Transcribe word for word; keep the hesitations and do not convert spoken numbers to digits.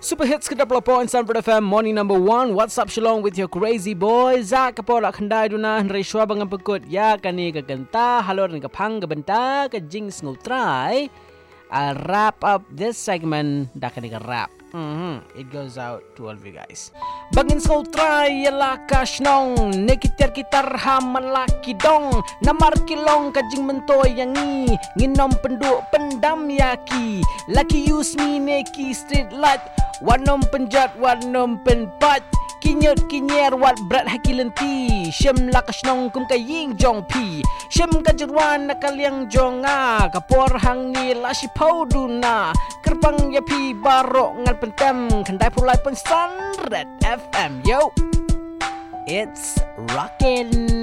Super hits ke double point Sanford F M morning number one. What's up Shalom with your crazy boy Zak kapora khandai duna Hendrai Shua bangan pekut ya kani ke genta halor ni ke pang ke benta ke jing ngutrai. I'll wrap up this segment dah kani ke rap. Mm-hmm. It goes out to all of you guys. Bangin skau try yala kashnong nekitar kitar haman laki dong namar kilong kajing mentoy yangi nginom penduk pendam yaki laki use me neki street light wanom penjat wanom penpat kinyot kinyer wat berat haki lenti shem lakashnong kum kaying jong pi shem kajurwan nakaliang jonga kapor hangi lashi pauduna kerpang ya pi barok ngal pentem kandai pulai pun Sunred F M yo it's rockin'.